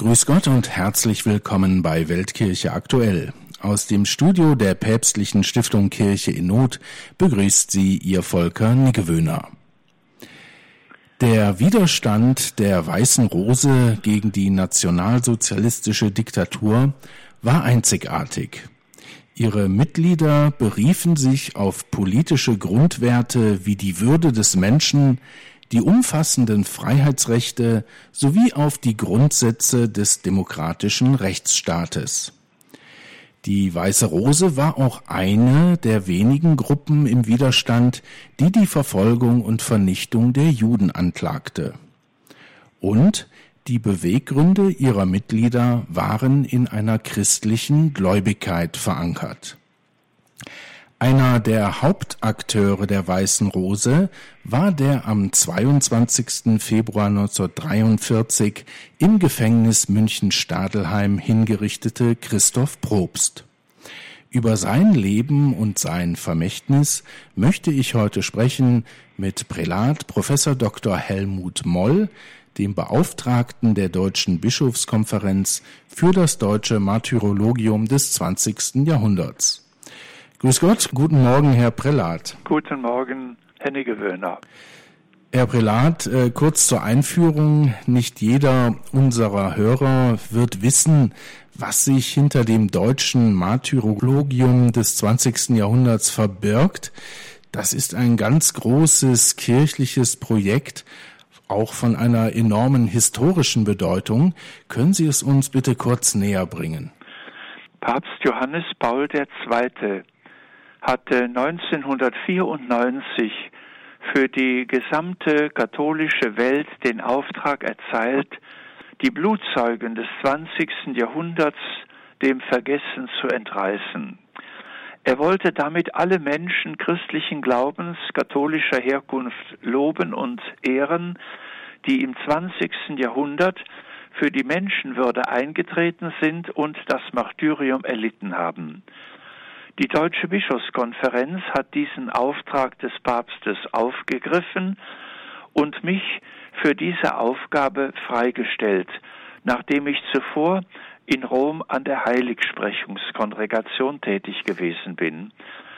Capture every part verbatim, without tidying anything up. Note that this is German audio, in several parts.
Grüß Gott und herzlich willkommen bei Weltkirche aktuell. Aus dem Studio der Päpstlichen Stiftung Kirche in Not begrüßt Sie Ihr Volker Niggewöhner. Der Widerstand der Weißen Rose gegen die nationalsozialistische Diktatur war einzigartig. Ihre Mitglieder beriefen sich auf politische Grundwerte wie die Würde des Menschen, die umfassenden Freiheitsrechte sowie auf die Grundsätze des demokratischen Rechtsstaates. Die Weiße Rose war auch eine der wenigen Gruppen im Widerstand, die die Verfolgung und Vernichtung der Juden anklagte. Und die Beweggründe ihrer Mitglieder waren in einer christlichen Gläubigkeit verankert. Einer der Hauptakteure der Weißen Rose war der am zweiundzwanzigsten Februar neunzehnhundertdreiundvierzig im Gefängnis München-Stadelheim hingerichtete Christoph Probst. Über sein Leben und sein Vermächtnis möchte ich heute sprechen mit Prälat Professor Doktor Helmut Moll, dem Beauftragten der Deutschen Bischofskonferenz für das deutsche Martyrologium des zwanzigsten Jahrhunderts. Grüß Gott, guten Morgen, Herr Prälat. Guten Morgen, Herr Niggewöhner. Herr Prälat, äh, kurz zur Einführung. Nicht jeder unserer Hörer wird wissen, was sich hinter dem deutschen Martyrologium des zwanzigsten Jahrhunderts verbirgt. Das ist ein ganz großes kirchliches Projekt, auch von einer enormen historischen Bedeutung. Können Sie es uns bitte kurz näher bringen? Papst Johannes Paul der Zweite hatte neunzehnhundertvierundneunzig für die gesamte katholische Welt den Auftrag erteilt, die Blutzeugen des zwanzigsten Jahrhunderts dem Vergessen zu entreißen. Er wollte damit alle Menschen christlichen Glaubens, katholischer Herkunft loben und ehren, die im zwanzigsten Jahrhundert für die Menschenwürde eingetreten sind und das Martyrium erlitten haben. Die Deutsche Bischofskonferenz hat diesen Auftrag des Papstes aufgegriffen und mich für diese Aufgabe freigestellt, nachdem ich zuvor in Rom an der Heiligsprechungskongregation tätig gewesen bin.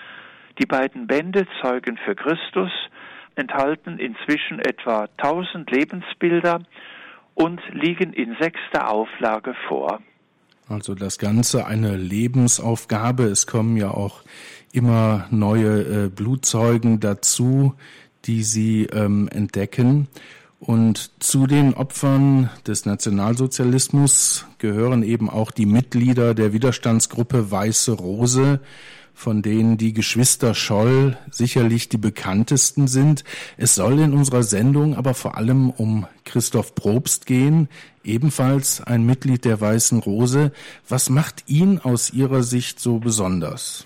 Die beiden Bände Zeugen für Christus enthalten inzwischen etwa tausend Lebensbilder und liegen in sechster Auflage vor. Also das Ganze eine Lebensaufgabe. Es kommen ja auch immer neue äh, Blutzeugen dazu, die Sie ähm, entdecken. Und zu den Opfern des Nationalsozialismus gehören eben auch die Mitglieder der Widerstandsgruppe Weiße Rose, von denen die Geschwister Scholl sicherlich die bekanntesten sind. Es soll in unserer Sendung aber vor allem um Christoph Probst gehen, ebenfalls ein Mitglied der Weißen Rose. Was macht ihn aus Ihrer Sicht so besonders?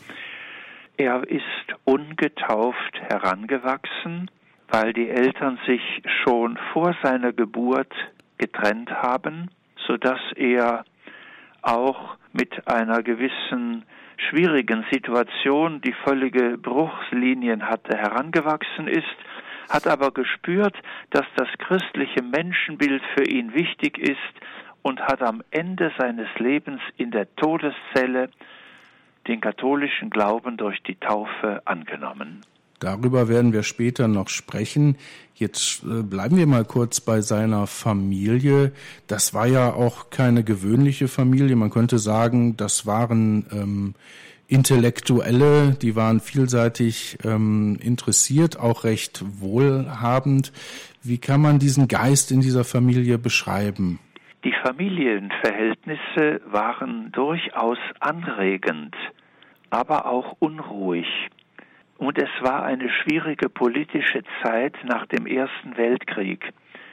Er ist ungetauft herangewachsen, weil die Eltern sich schon vor seiner Geburt getrennt haben, sodass er auch mit einer gewissen schwierigen Situation, die völlige Bruchslinien hatte, herangewachsen ist, hat aber gespürt, dass das christliche Menschenbild für ihn wichtig ist und hat am Ende seines Lebens in der Todeszelle den katholischen Glauben durch die Taufe angenommen. Darüber werden wir später noch sprechen. Jetzt äh, bleiben wir mal kurz bei seiner Familie. Das war ja auch keine gewöhnliche Familie. Man könnte sagen, das waren ähm, Intellektuelle, die waren vielseitig ähm, interessiert, auch recht wohlhabend. Wie kann man diesen Geist in dieser Familie beschreiben? Die Familienverhältnisse waren durchaus anregend, aber auch unruhig. Und es war eine schwierige politische Zeit nach dem Ersten Weltkrieg,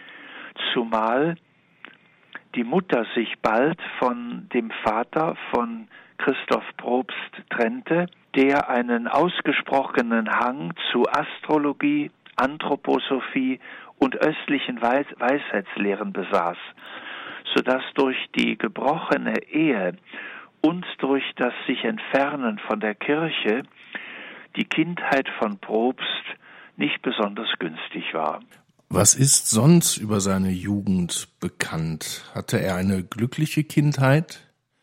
zumal die Mutter sich bald von dem Vater von Christoph Probst trennte, der einen ausgesprochenen Hang zu Astrologie, Anthroposophie und östlichen Weis- Weisheitslehren besaß, sodass durch die gebrochene Ehe und durch das sich Entfernen von der Kirche die Kindheit von Probst nicht besonders günstig war. Was ist sonst über seine Jugend bekannt? Hatte er eine glückliche Kindheit?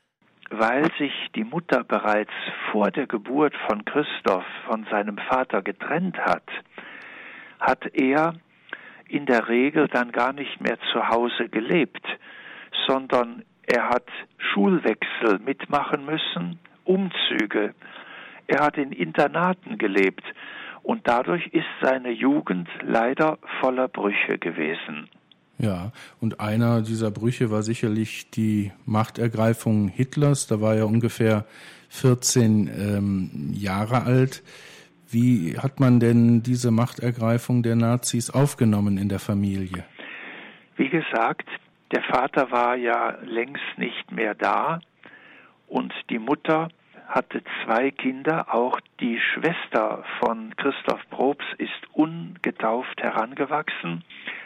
Weil sich die Mutter bereits vor der Geburt von Christoph von seinem Vater getrennt hat, hat er in der Regel dann gar nicht mehr zu Hause gelebt, sondern er hat Schulwechsel mitmachen müssen, Umzüge. Er hat in Internaten gelebt und dadurch ist seine Jugend leider voller Brüche gewesen. Ja, und einer dieser Brüche war sicherlich die Machtergreifung Hitlers. Da war er ungefähr vierzehn ähm, Jahre alt. Wie hat man denn diese Machtergreifung der Nazis aufgenommen in der Familie? Wie gesagt, der Vater war ja längst nicht mehr da und die Mutter hatte zwei Kinder. Auch die Schwester von Christoph Probst ist ungetauft herangewachsen.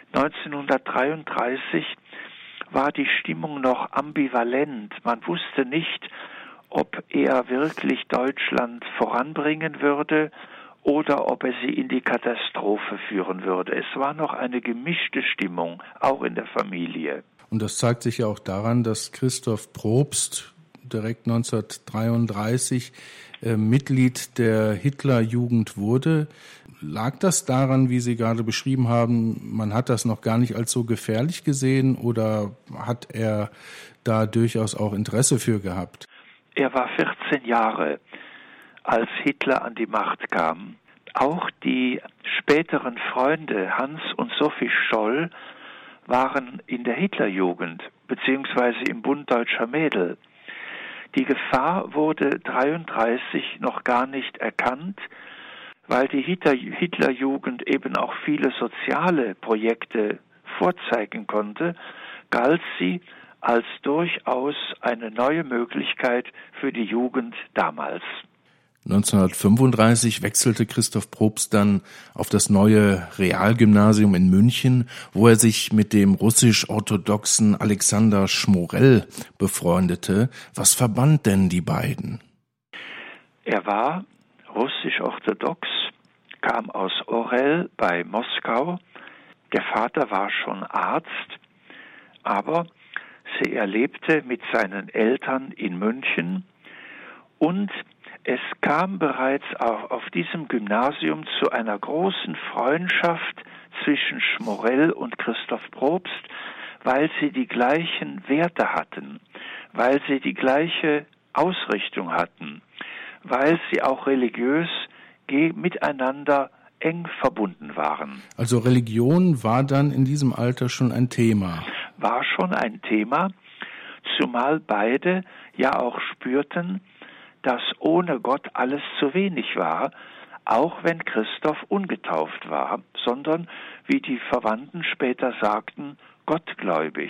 neunzehnhundertdreiunddreißig war die Stimmung noch ambivalent. Man wusste nicht, ob er wirklich Deutschland voranbringen würde oder ob er sie in die Katastrophe führen würde. Es war noch eine gemischte Stimmung, auch in der Familie. Und das zeigt sich ja auch daran, dass Christoph Probst direkt neunzehnhundertdreiunddreißig äh, Mitglied der Hitlerjugend wurde. Lag das daran, wie Sie gerade beschrieben haben, man hat das noch gar nicht als so gefährlich gesehen oder hat er da durchaus auch Interesse für gehabt? Er war vierzehn Jahre, als Hitler an die Macht kam. Auch die späteren Freunde Hans und Sophie Scholl waren in der Hitlerjugend beziehungsweise im Bund Deutscher Mädel. Die Gefahr wurde neunzehnhundertdreiunddreißig noch gar nicht erkannt, weil die Hitler, Hitlerjugend eben auch viele soziale Projekte vorzeigen konnte, galt sie als durchaus eine neue Möglichkeit für die Jugend damals. neunzehnhundertfünfunddreißig wechselte Christoph Probst dann auf das neue Realgymnasium in München, wo er sich mit dem russisch-orthodoxen Alexander Schmorell befreundete. Was verband denn die beiden? Er war russisch-orthodox, kam aus Orel bei Moskau. Der Vater war schon Arzt, aber er lebte mit seinen Eltern in München und es kam bereits auch auf diesem Gymnasium zu einer großen Freundschaft zwischen Schmorell und Christoph Probst, weil sie die gleichen Werte hatten, weil sie die gleiche Ausrichtung hatten, weil sie auch religiös miteinander eng verbunden waren. Also Religion war dann in diesem Alter schon ein Thema? War schon ein Thema, zumal beide ja auch spürten, dass ohne Gott alles zu wenig war, auch wenn Christoph ungetauft war, sondern, wie die Verwandten später sagten, gottgläubig.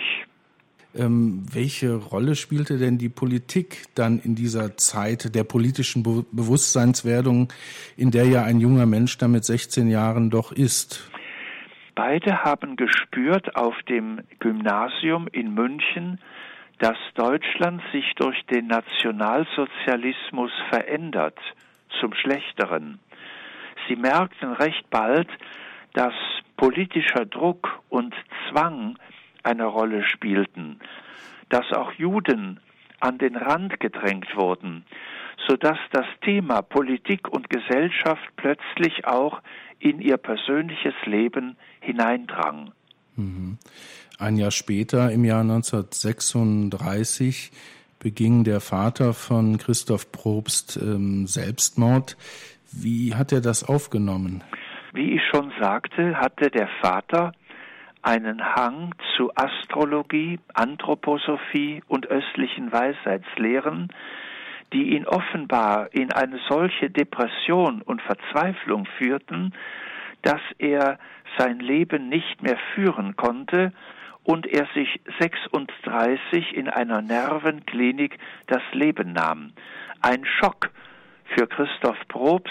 Ähm, welche Rolle spielte denn die Politik dann in dieser Zeit der politischen Be- Bewusstseinswerdung, in der ja ein junger Mensch da mit sechzehn Jahren doch ist? Beide haben gespürt auf dem Gymnasium in München, dass Deutschland sich durch den Nationalsozialismus verändert, zum Schlechteren. Sie merkten recht bald, dass politischer Druck und Zwang eine Rolle spielten, dass auch Juden an den Rand gedrängt wurden, sodass das Thema Politik und Gesellschaft plötzlich auch in ihr persönliches Leben hineindrang. Mhm. Ein Jahr später, im Jahr neunzehnhundertsechsunddreißig, beging der Vater von Christoph Probst ähm, Selbstmord. Wie hat er das aufgenommen? Wie ich schon sagte, hatte der Vater einen Hang zu Astrologie, Anthroposophie und östlichen Weisheitslehren, die ihn offenbar in eine solche Depression und Verzweiflung führten, dass er sein Leben nicht mehr führen konnte und er sich sechsunddreißig in einer Nervenklinik das Leben nahm. Ein Schock für Christoph Probst,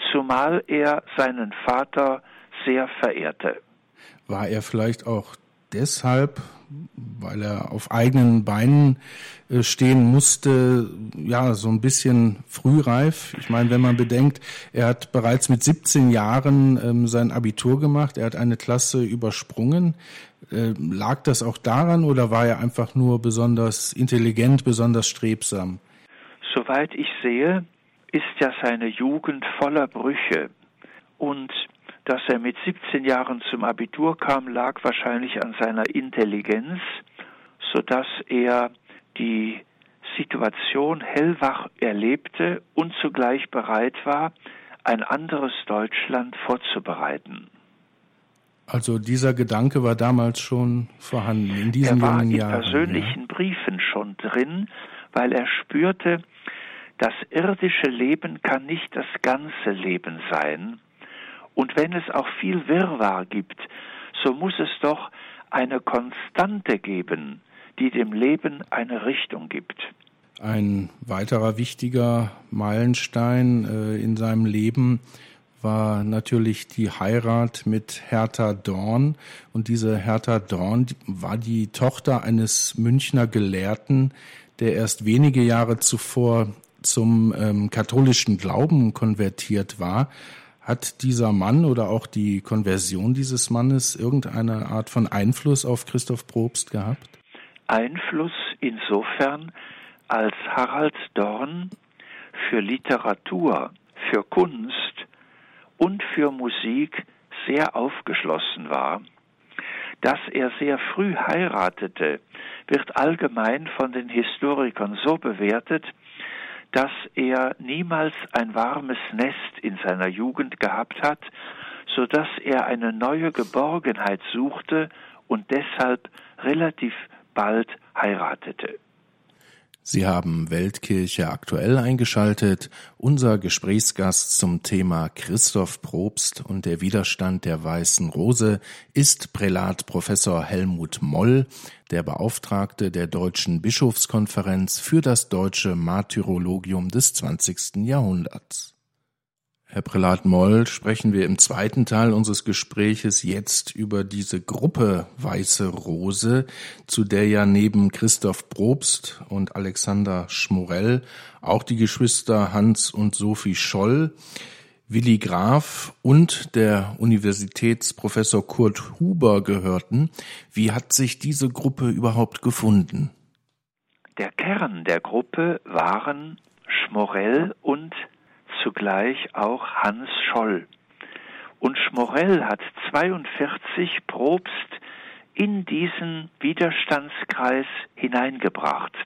zumal er seinen Vater sehr verehrte. War er vielleicht auch deshalb, weil er auf eigenen Beinen stehen musste, ja, so ein bisschen frühreif. Ich meine, wenn man bedenkt, er hat bereits mit siebzehn Jahren ähm, sein Abitur gemacht, er hat eine Klasse übersprungen. Äh, lag das auch daran oder war er einfach nur besonders intelligent, besonders strebsam? Soweit ich sehe, ist ja seine Jugend voller Brüche. Und dass er mit siebzehn Jahren zum Abitur kam, lag wahrscheinlich an seiner Intelligenz, sodass er die Situation hellwach erlebte und zugleich bereit war, ein anderes Deutschland vorzubereiten. Also dieser Gedanke war damals schon vorhanden, in diesen jungen Jahren. Er war in persönlichen ja. Briefen schon drin, weil er spürte, das irdische Leben kann nicht das ganze Leben sein. Und wenn es auch viel Wirrwarr gibt, so muss es doch eine Konstante geben, die dem Leben eine Richtung gibt. Ein weiterer wichtiger Meilenstein äh, in seinem Leben war natürlich die Heirat mit Hertha Dorn. Und diese Hertha Dorn war die Tochter eines Münchner Gelehrten, der erst wenige Jahre zuvor zum ähm, katholischen Glauben konvertiert war. Hat dieser Mann oder auch die Konversion dieses Mannes irgendeine Art von Einfluss auf Christoph Probst gehabt? Einfluss insofern, als Harald Dorn für Literatur, für Kunst und für Musik sehr aufgeschlossen war. Dass er sehr früh heiratete, wird allgemein von den Historikern so bewertet, dass er niemals ein warmes Nest in seiner Jugend gehabt hat, so dass er eine neue Geborgenheit suchte und deshalb relativ bald heiratete. Sie haben Weltkirche aktuell eingeschaltet. Unser Gesprächsgast zum Thema Christoph Probst und der Widerstand der Weißen Rose ist Prälat Professor Helmut Moll, der Beauftragte der Deutschen Bischofskonferenz für das deutsche Martyrologium des zwanzigsten Jahrhunderts. Herr Prälat Moll, sprechen wir im zweiten Teil unseres Gespräches jetzt über diese Gruppe Weiße Rose, zu der ja neben Christoph Probst und Alexander Schmorell auch die Geschwister Hans und Sophie Scholl, Willi Graf und der Universitätsprofessor Kurt Huber gehörten. Wie hat sich diese Gruppe überhaupt gefunden? Der Kern der Gruppe waren Schmorell und zugleich auch Hans Scholl. Und Schmorell hat zweiundvierzig Probst in diesen Widerstandskreis hineingebracht.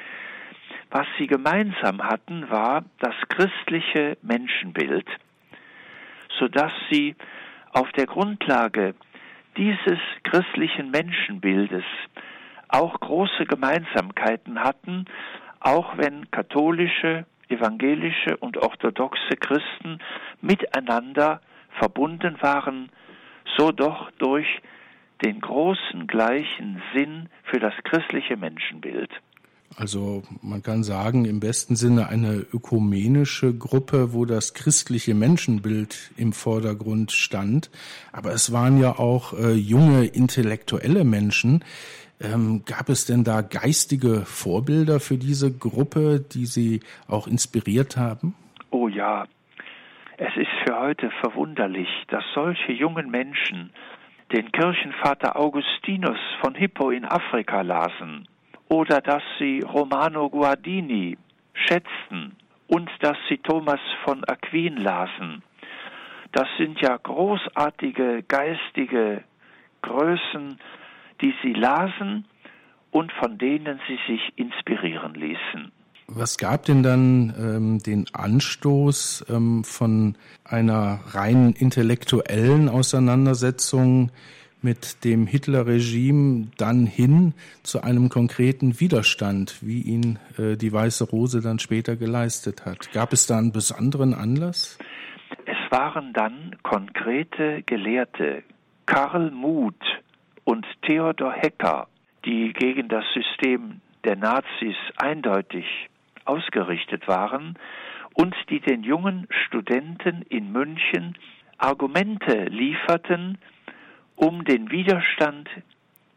Was sie gemeinsam hatten, war das christliche Menschenbild, sodass sie auf der Grundlage dieses christlichen Menschenbildes auch große Gemeinsamkeiten hatten, auch wenn katholische, evangelische und orthodoxe Christen miteinander verbunden waren, so doch durch den großen gleichen Sinn für das christliche Menschenbild. Also man kann sagen, im besten Sinne eine ökumenische Gruppe, wo das christliche Menschenbild im Vordergrund stand. Aber es waren ja auch äh, junge intellektuelle Menschen. Ähm, gab es denn da geistige Vorbilder für diese Gruppe, die Sie auch inspiriert haben? Oh ja, es ist für heute verwunderlich, dass solche jungen Menschen den Kirchenvater Augustinus von Hippo in Afrika lasen oder dass sie Romano Guardini schätzten und dass sie Thomas von Aquin lasen. Das sind ja großartige geistige Größen, die sie lasen und von denen sie sich inspirieren ließen. Was gab denn dann ähm, den Anstoß ähm, von einer rein intellektuellen Auseinandersetzung mit dem Hitlerregime dann hin zu einem konkreten Widerstand, wie ihn äh, die Weiße Rose dann später geleistet hat? Gab es da einen besonderen Anlass? Es waren dann konkrete Gelehrte, Karl Muth und Theodor Hecker, die gegen das System der Nazis eindeutig ausgerichtet waren und die den jungen Studenten in München Argumente lieferten, um den Widerstand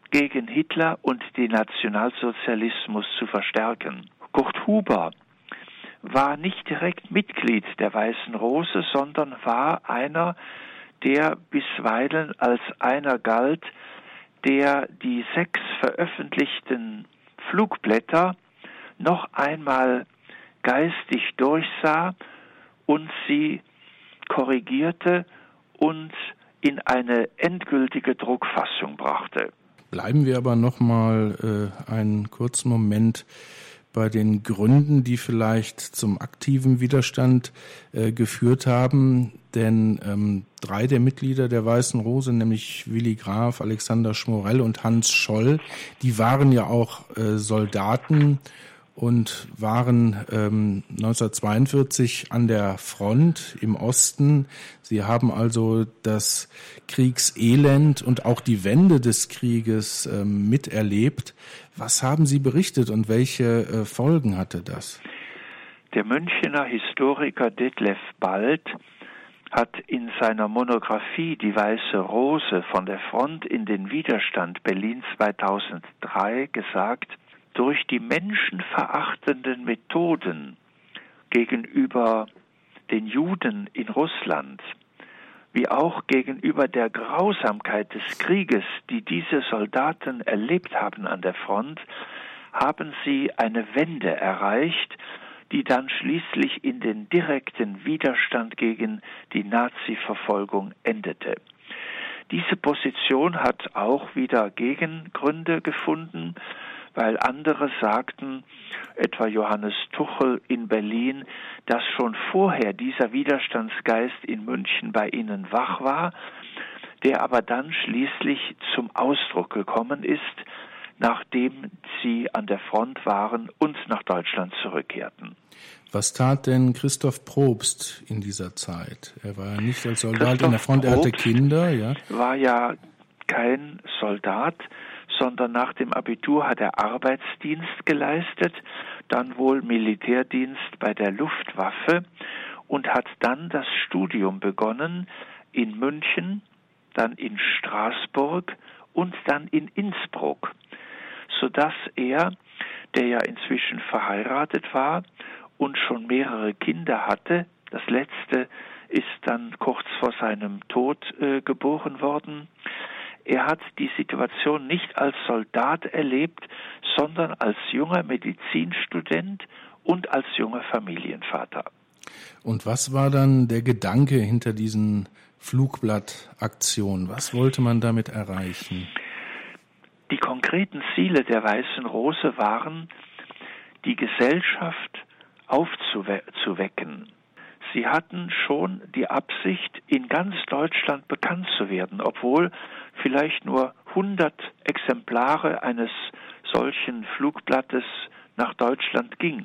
gegen Hitler und den Nationalsozialismus zu verstärken. Kurt Huber war nicht direkt Mitglied der Weißen Rose, sondern war einer, der bisweilen als einer galt, der die sechs veröffentlichten Flugblätter noch einmal geistig durchsah und sie korrigierte und in eine endgültige Druckfassung brachte. Bleiben wir aber noch mal äh, einen kurzen Moment bei den Gründen, die vielleicht zum aktiven Widerstand äh, geführt haben. Denn ähm, drei der Mitglieder der Weißen Rose, nämlich Willi Graf, Alexander Schmorell und Hans Scholl, die waren ja auch äh, Soldaten und waren ähm, neunzehnhundertzweiundvierzig an der Front im Osten. Sie haben also das Kriegselend und auch die Wende des Krieges ähm, miterlebt. Was haben Sie berichtet und welche äh, Folgen hatte das? Der Münchener Historiker Detlef Bald hat in seiner Monographie Die Weiße Rose von der Front in den Widerstand Berlin zweitausenddrei gesagt, durch die menschenverachtenden Methoden gegenüber den Juden in Russland, wie auch gegenüber der Grausamkeit des Krieges, die diese Soldaten erlebt haben an der Front, haben sie eine Wende erreicht, die dann schließlich in den direkten Widerstand gegen die Nazi-Verfolgung endete. Diese Position hat auch wieder Gegengründe gefunden, weil andere sagten, etwa Johannes Tuchel in Berlin, dass schon vorher dieser Widerstandsgeist in München bei ihnen wach war, der aber dann schließlich zum Ausdruck gekommen ist, nachdem sie an der Front waren und nach Deutschland zurückkehrten. Was tat denn Christoph Probst in dieser Zeit? Er war ja nicht als Soldat Christoph in der Front, er hatte Probst Kinder, ja? War ja kein Soldat, sondern nach dem Abitur hat er Arbeitsdienst geleistet, dann wohl Militärdienst bei der Luftwaffe und hat dann das Studium begonnen in München, dann in Straßburg und dann in Innsbruck, sodass er, der ja inzwischen verheiratet war und schon mehrere Kinder hatte, das letzte ist dann kurz vor seinem Tod äh, geboren worden, er hat die Situation nicht als Soldat erlebt, sondern als junger Medizinstudent und als junger Familienvater. Und was war dann der Gedanke hinter diesen Flugblattaktionen? Was wollte man damit erreichen? Die konkreten Ziele der Weißen Rose waren, die Gesellschaft aufzuwecken. Sie hatten schon die Absicht, in ganz Deutschland bekannt zu werden, obwohl vielleicht nur hundert Exemplare eines solchen Flugblattes nach Deutschland ging.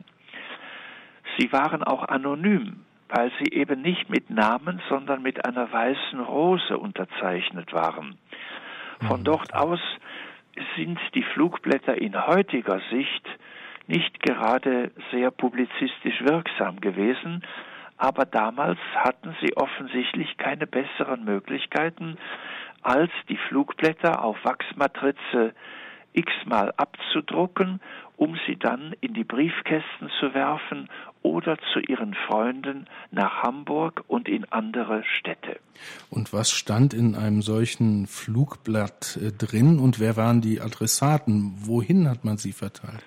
Sie waren auch anonym, weil sie eben nicht mit Namen, sondern mit einer weißen Rose unterzeichnet waren. Von dort aus sind die Flugblätter in heutiger Sicht nicht gerade sehr publizistisch wirksam gewesen, aber damals hatten sie offensichtlich keine besseren Möglichkeiten, als die Flugblätter auf Wachsmatrize x-mal abzudrucken, um sie dann in die Briefkästen zu werfen oder zu ihren Freunden nach Hamburg und in andere Städte. Und was stand in einem solchen Flugblatt äh, drin und wer waren die Adressaten? Wohin hat man sie verteilt?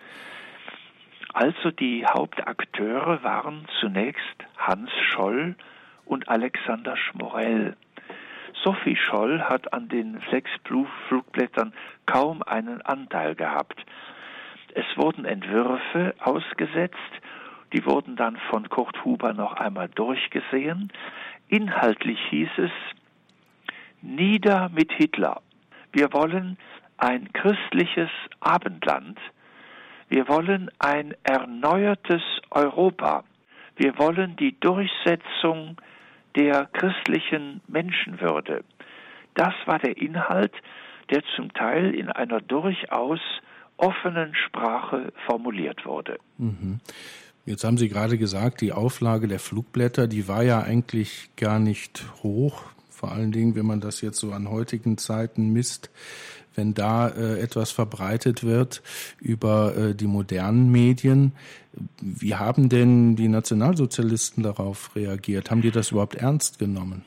Also die Hauptakteure waren zunächst Hans Scholl und Alexander Schmorell. Sophie Scholl hat an den sechs Flugblättern kaum einen Anteil gehabt. Es wurden Entwürfe ausgesetzt, die wurden dann von Kurt Huber noch einmal durchgesehen. Inhaltlich hieß es: Nieder mit Hitler. Wir wollen ein christliches Abendland. Wir wollen ein erneuertes Europa. Wir wollen die Durchsetzung der christlichen Menschenwürde. Das war der Inhalt, der zum Teil in einer durchaus offenen Sprache formuliert wurde. Mhm. Jetzt haben Sie gerade gesagt, die Auflage der Flugblätter, die war ja eigentlich gar nicht hoch. Vor allen Dingen, wenn man das jetzt so an heutigen Zeiten misst. wenn da äh, etwas verbreitet wird über äh, die modernen Medien. Wie haben denn die Nationalsozialisten darauf reagiert? Haben die das überhaupt ernst genommen?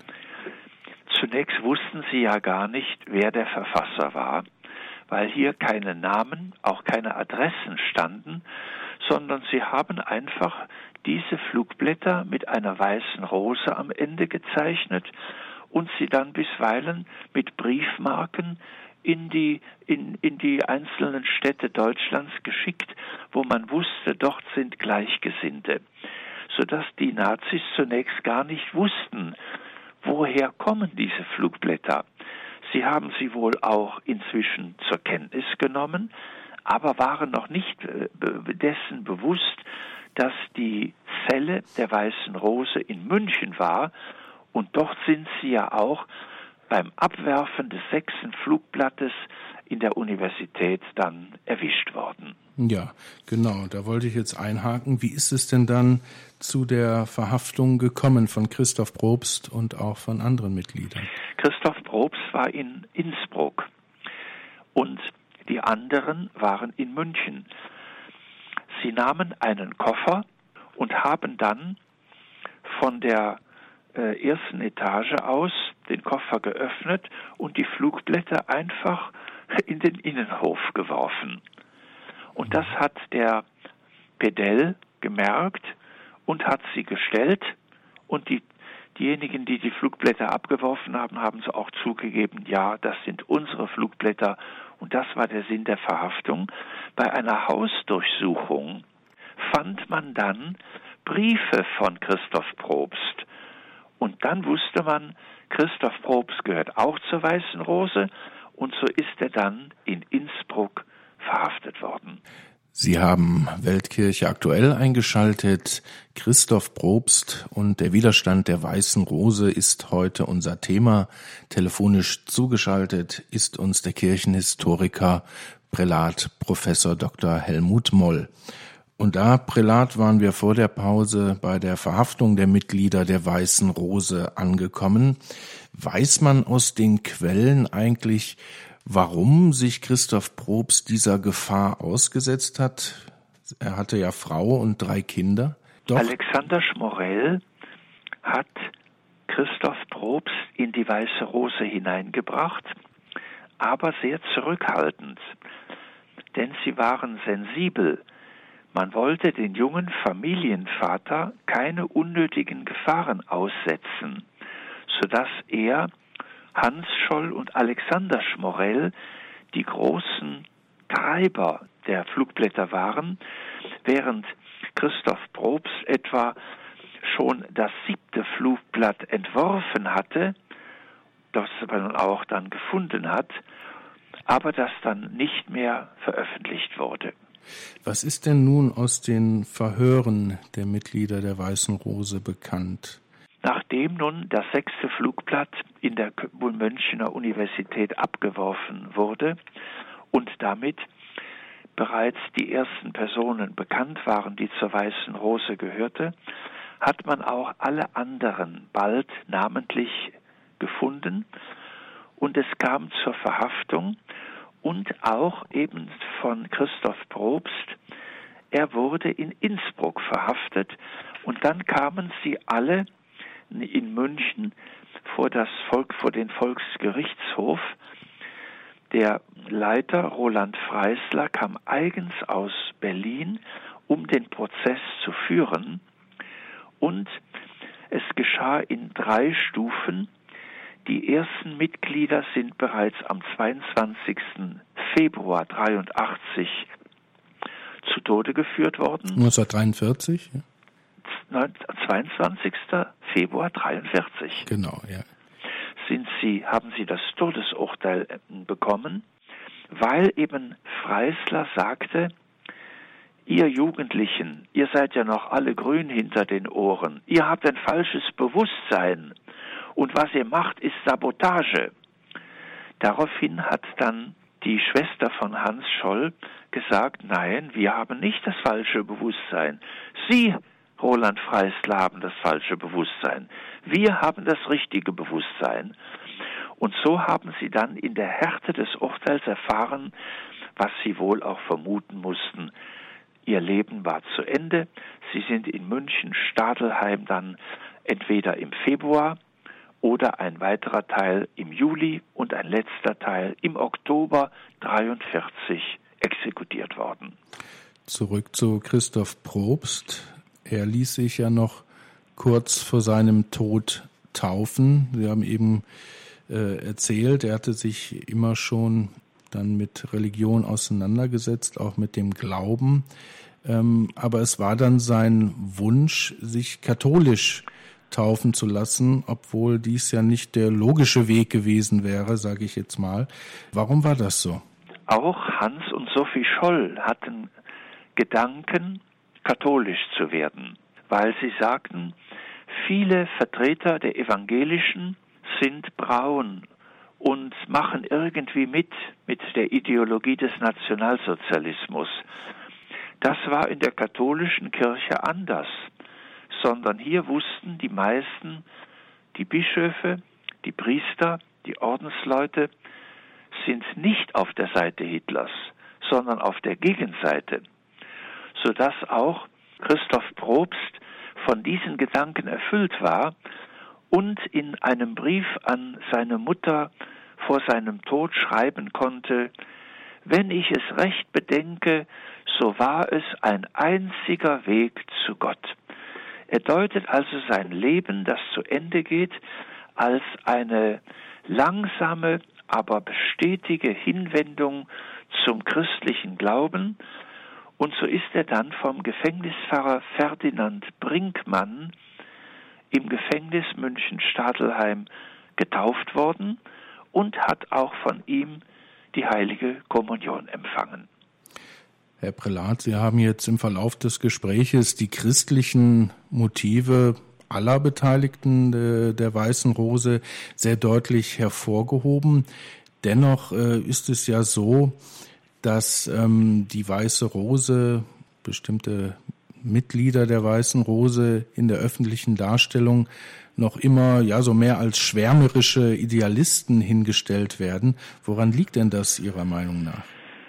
Zunächst wussten sie ja gar nicht, wer der Verfasser war, weil hier keine Namen, auch keine Adressen standen, sondern sie haben einfach diese Flugblätter mit einer weißen Rose am Ende gezeichnet und sie dann bisweilen mit Briefmarken in die, in, in die einzelnen Städte Deutschlands geschickt, wo man wusste, dort sind Gleichgesinnte, sodass die Nazis zunächst gar nicht wussten, woher kommen diese Flugblätter. Sie haben sie wohl auch inzwischen zur Kenntnis genommen, aber waren noch nicht dessen bewusst, dass die Zelle der Weißen Rose in München war, und dort sind sie ja auch beim Abwerfen des sechsten Flugblattes in der Universität dann erwischt worden. Ja, genau, da wollte ich jetzt einhaken. Wie ist es denn dann zu der Verhaftung gekommen von Christoph Probst und auch von anderen Mitgliedern? Christoph Probst war in Innsbruck und die anderen waren in München. Sie nahmen einen Koffer und haben dann von der äh, ersten Etage aus den Koffer geöffnet und die Flugblätter einfach in den Innenhof geworfen. Und das hat der Pedell gemerkt und hat sie gestellt. Und die, diejenigen, die die Flugblätter abgeworfen haben, haben so auch zugegeben, ja, das sind unsere Flugblätter. Und das war der Sinn der Verhaftung. Bei einer Hausdurchsuchung fand man dann Briefe von Christoph Probst. Und dann wusste man, Christoph Probst gehört auch zur Weißen Rose. Und so ist er dann in Innsbruck verhaftet worden. Sie haben Weltkirche aktuell eingeschaltet. Christoph Probst und der Widerstand der Weißen Rose ist heute unser Thema. Telefonisch zugeschaltet ist uns der Kirchenhistoriker Prälat Professor Doktor Helmut Moll. Und da, Prälat, waren wir vor der Pause bei der Verhaftung der Mitglieder der Weißen Rose angekommen. Weiß man aus den Quellen eigentlich, warum sich Christoph Probst dieser Gefahr ausgesetzt hat? Er hatte ja Frau und drei Kinder. Doch. Alexander Schmorell hat Christoph Probst in die Weiße Rose hineingebracht, aber sehr zurückhaltend, denn sie waren sensibel. Man wollte den jungen Familienvater keine unnötigen Gefahren aussetzen, sodass er, Hans Scholl und Alexander Schmorell, die großen Treiber der Flugblätter waren, während Christoph Probst etwa schon das siebte Flugblatt entworfen hatte, das man auch dann gefunden hat, aber das dann nicht mehr veröffentlicht wurde. Was ist denn nun aus den Verhören der Mitglieder der Weißen Rose bekannt? Nachdem nun das sechste Flugblatt in der Münchner Universität abgeworfen wurde und damit bereits die ersten Personen bekannt waren, die zur Weißen Rose gehörte, hat man auch alle anderen bald namentlich gefunden und es kam zur Verhaftung und auch eben von Christoph Probst. Er wurde in Innsbruck verhaftet und dann kamen sie alle in München vor das Volk, vor den Volksgerichtshof. Der Leiter Roland Freisler kam eigens aus Berlin, um den Prozess zu führen. Und es geschah in drei Stufen. Die ersten Mitglieder sind bereits am zweiundzwanzigsten Februar dreiundachtzig zu Tode geführt worden. neunzehnhundertdreiundvierzig? zweiundzwanzigsten Februar dreiundvierzig. Genau, ja. Sind sie, haben sie das Todesurteil bekommen, weil eben Freisler sagte, ihr Jugendlichen, ihr seid ja noch alle grün hinter den Ohren, ihr habt ein falsches Bewusstsein und was ihr macht, ist Sabotage. Daraufhin hat dann die Schwester von Hans Scholl gesagt, nein, wir haben nicht das falsche Bewusstsein. Sie, Roland Freisler, haben das falsche Bewusstsein. Wir haben das richtige Bewusstsein. Und so haben sie dann in der Härte des Urteils erfahren, was sie wohl auch vermuten mussten. Ihr Leben war zu Ende. Sie sind in München, Stadelheim dann entweder im Februar oder ein weiterer Teil im Juli und ein letzter Teil im Oktober dreiundvierzig exekutiert worden. Zurück zu Christoph Probst. Er ließ sich ja noch kurz vor seinem Tod taufen. Sie haben eben äh, erzählt, er hatte sich immer schon dann mit Religion auseinandergesetzt, auch mit dem Glauben. Ähm, aber es war dann sein Wunsch, sich katholisch taufen zu lassen, obwohl dies ja nicht der logische Weg gewesen wäre, sage ich jetzt mal. Warum war das so? Auch Hans und Sophie Scholl hatten Gedanken, katholisch zu werden, weil sie sagten, viele Vertreter der Evangelischen sind braun und machen irgendwie mit mit der Ideologie des Nationalsozialismus. Das war in der katholischen Kirche anders, sondern hier wussten die meisten, die Bischöfe, die Priester, die Ordensleute, sind nicht auf der Seite Hitlers, sondern auf der Gegenseite, sodass auch Christoph Probst von diesen Gedanken erfüllt war und in einem Brief an seine Mutter vor seinem Tod schreiben konnte: Wenn ich es recht bedenke, so war es ein einziger Weg zu Gott. Er deutet also sein Leben, das zu Ende geht, als eine langsame, aber bestätige Hinwendung zum christlichen Glauben. Und so ist er dann vom Gefängnispfarrer Ferdinand Brinkmann im Gefängnis München-Stadelheim getauft worden und hat auch von ihm die heilige Kommunion empfangen. Herr Prälat, Sie haben jetzt im Verlauf des Gespräches die christlichen Motive aller Beteiligten der, der Weißen Rose sehr deutlich hervorgehoben. Dennoch äh, ist es ja so, dass ähm, die Weiße Rose, bestimmte Mitglieder der Weißen Rose in der öffentlichen Darstellung noch immer ja so mehr als schwärmerische Idealisten hingestellt werden. Woran liegt denn das Ihrer Meinung nach?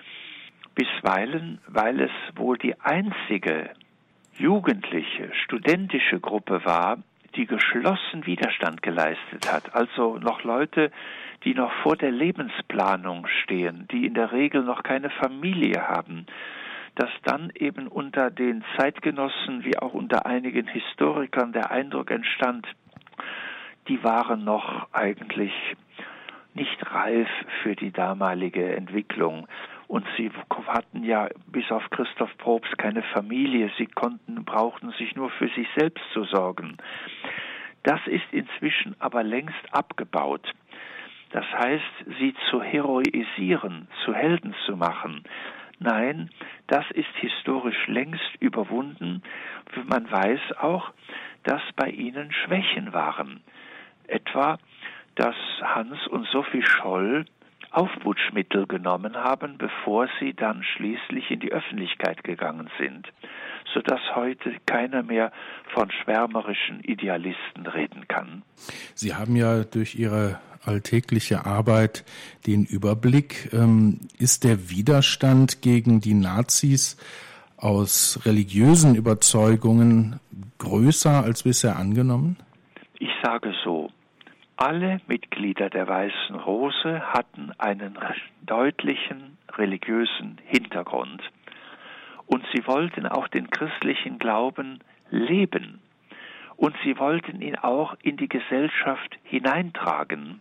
Bisweilen, weil es wohl die einzige jugendliche, studentische Gruppe war, die geschlossen Widerstand geleistet hat. Also noch Leute, die noch vor der Lebensplanung stehen, die in der Regel noch keine Familie haben, dass dann eben unter den Zeitgenossen wie auch unter einigen Historikern der Eindruck entstand, die waren noch eigentlich nicht reif für die damalige Entwicklung. Und sie hatten ja bis auf Christoph Probst keine Familie. Sie konnten, brauchten sich nur für sich selbst zu sorgen. Das ist inzwischen aber längst abgebaut. Das heißt, sie zu heroisieren, zu Helden zu machen. Nein, das ist historisch längst überwunden. Man weiß auch, dass bei ihnen Schwächen waren. Etwa, dass Hans und Sophie Scholl Aufputschmittel genommen haben, bevor sie dann schließlich in die Öffentlichkeit gegangen sind, sodass heute keiner mehr von schwärmerischen Idealisten reden kann. Sie haben ja durch Ihre alltägliche Arbeit den Überblick. Ist der Widerstand gegen die Nazis aus religiösen Überzeugungen größer als bisher angenommen? Ich sage so. Alle Mitglieder der Weißen Rose hatten einen deutlichen religiösen Hintergrund. Und sie wollten auch den christlichen Glauben leben. Und sie wollten ihn auch in die Gesellschaft hineintragen,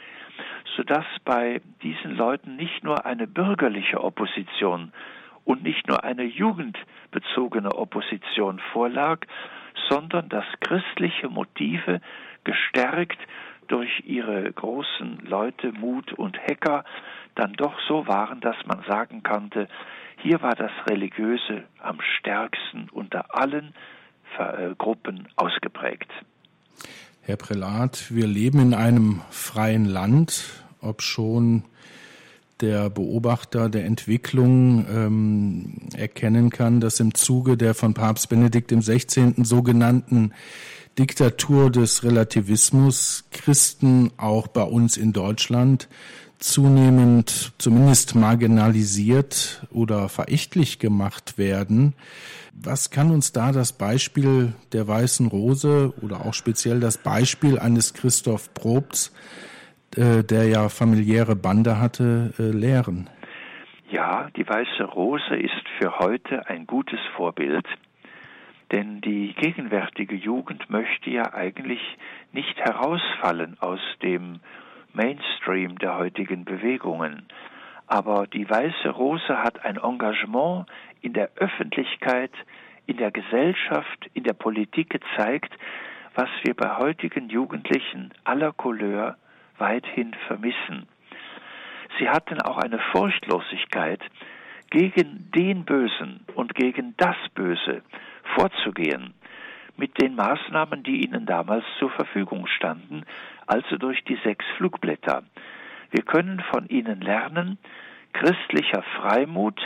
sodass bei diesen Leuten nicht nur eine bürgerliche Opposition und nicht nur eine jugendbezogene Opposition vorlag, sondern dass christliche Motive gestärkt durch ihre großen Leute, Mut und Hecker, dann doch so waren, dass man sagen konnte, hier war das Religiöse am stärksten unter allen äh, Gruppen ausgeprägt. Herr Prälat, wir leben in einem freien Land, obschon der Beobachter der Entwicklung ähm, erkennen kann, dass im Zuge der von Papst Benedikt dem Sechzehnten sogenannten Diktatur des Relativismus Christen auch bei uns in Deutschland zunehmend zumindest marginalisiert oder verächtlich gemacht werden. Was kann uns da das Beispiel der Weißen Rose oder auch speziell das Beispiel eines Christoph Probst, äh, der ja familiäre Bande hatte, äh, lehren? Ja, die Weiße Rose ist für heute ein gutes Vorbild, denn die gegenwärtige Jugend möchte ja eigentlich nicht herausfallen aus dem Mainstream der heutigen Bewegungen. Aber die Weiße Rose hat ein Engagement in der Öffentlichkeit, in der Gesellschaft, in der Politik gezeigt, was wir bei heutigen Jugendlichen aller Couleur weithin vermissen. Sie hatten auch eine Furchtlosigkeit, gegen den Bösen und gegen das Böse vorzugehen, mit den Maßnahmen, die ihnen damals zur Verfügung standen, also durch die sechs Flugblätter. Wir können von ihnen lernen, christlicher Freimut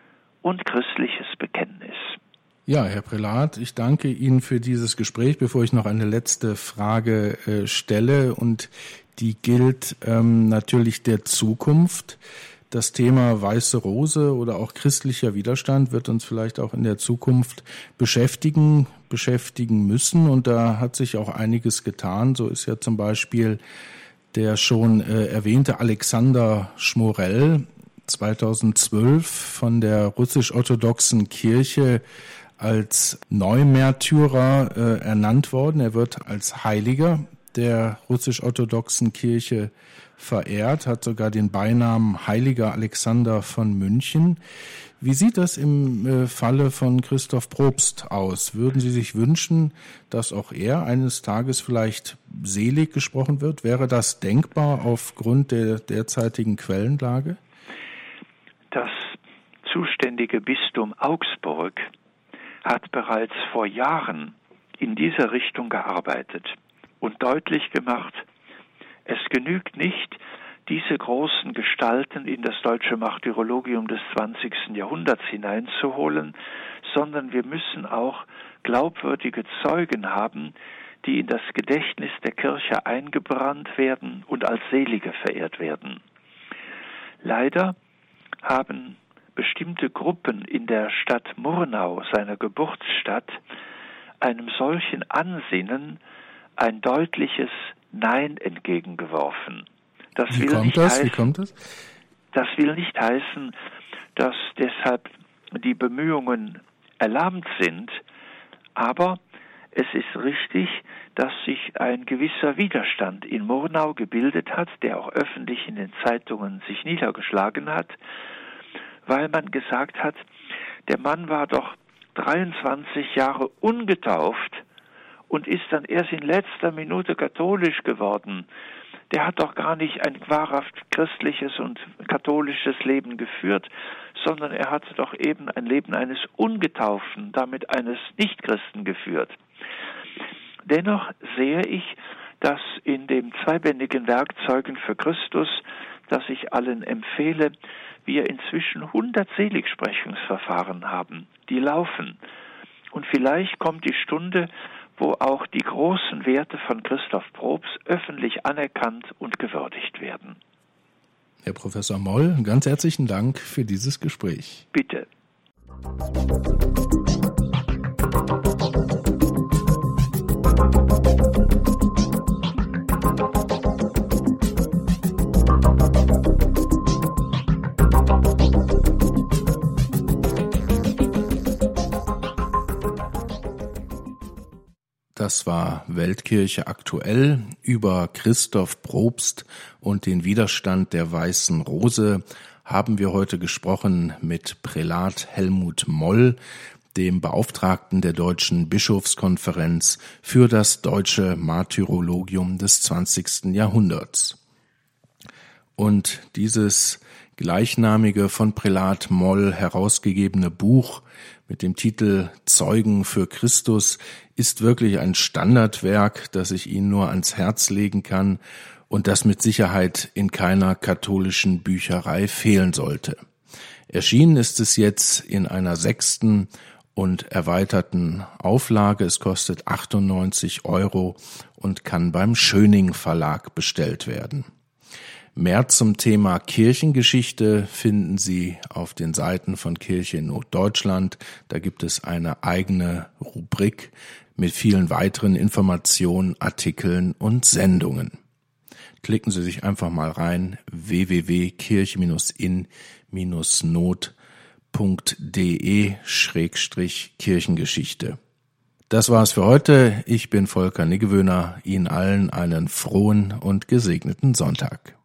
und christliches Bekenntnis. Ja, Herr Prälat, ich danke Ihnen für dieses Gespräch, bevor ich noch eine letzte Frage äh, stelle, und die gilt ähm, natürlich der Zukunft. Das Thema Weiße Rose oder auch christlicher Widerstand wird uns vielleicht auch in der Zukunft beschäftigen, beschäftigen müssen. Und da hat sich auch einiges getan. So ist ja zum Beispiel der schon äh, erwähnte Alexander Schmorell zweitausendzwölf von der russisch-orthodoxen Kirche als Neumärtyrer äh, ernannt worden. Er wird als Heiliger der russisch-orthodoxen Kirche verehrt, hat sogar den Beinamen Heiliger Alexander von München. Wie sieht das im äh, Falle von Christoph Probst aus? Würden Sie sich wünschen, dass auch er eines Tages vielleicht selig gesprochen wird? Wäre das denkbar aufgrund der derzeitigen Quellenlage? Das zuständige Bistum Augsburg hat bereits vor Jahren in dieser Richtung gearbeitet und deutlich gemacht, es genügt nicht, diese großen Gestalten in das deutsche Martyrologium des zwanzigsten Jahrhunderts hineinzuholen, sondern wir müssen auch glaubwürdige Zeugen haben, die in das Gedächtnis der Kirche eingebrannt werden und als Selige verehrt werden. Leider haben bestimmte Gruppen in der Stadt Murnau, seiner Geburtsstadt, einem solchen Ansinnen ein deutliches Nein entgegengeworfen. Das Wie will kommt nicht das? heißen, Wie kommt das? Das will nicht heißen, dass deshalb die Bemühungen erlahmt sind, aber es ist richtig, dass sich ein gewisser Widerstand in Murnau gebildet hat, der auch öffentlich in den Zeitungen sich niedergeschlagen hat, weil man gesagt hat, der Mann war doch dreiundzwanzig Jahre ungetauft und ist dann erst in letzter Minute katholisch geworden. Der hat doch gar nicht ein wahrhaft christliches und katholisches Leben geführt, sondern er hat doch eben ein Leben eines Ungetauften, damit eines Nichtchristen geführt. Dennoch sehe ich, dass in dem zweibändigen Werk Zeugen für Christus, das ich allen empfehle, wir inzwischen hundert Seligsprechungsverfahren haben, die laufen. Und vielleicht kommt die Stunde, wo auch die großen Werte von Christoph Probst öffentlich anerkannt und gewürdigt werden. Herr Professor Moll, ganz herzlichen Dank für dieses Gespräch. Bitte. Das war Weltkirche aktuell. Über Christoph Probst und den Widerstand der Weißen Rose haben wir heute gesprochen mit Prälat Helmut Moll, dem Beauftragten der Deutschen Bischofskonferenz für das deutsche Martyrologium des zwanzigsten Jahrhunderts. Und dieses gleichnamige von Prälat Moll herausgegebene Buch mit dem Titel Zeugen für Christus ist wirklich ein Standardwerk, das ich Ihnen nur ans Herz legen kann und das mit Sicherheit in keiner katholischen Bücherei fehlen sollte. Erschienen ist es jetzt in einer sechsten und erweiterten Auflage. Es kostet achtundneunzig Euro und kann beim Schöning Verlag bestellt werden. Mehr zum Thema Kirchengeschichte finden Sie auf den Seiten von Kirche in Not Deutschland. Da gibt es eine eigene Rubrik mit vielen weiteren Informationen, Artikeln und Sendungen. Klicken Sie sich einfach mal rein, w w w punkt kirche in not punkt de Schrägstrich Kirchengeschichte. Das war's für heute. Ich bin Volker Niggewöhner. Ihnen allen einen frohen und gesegneten Sonntag.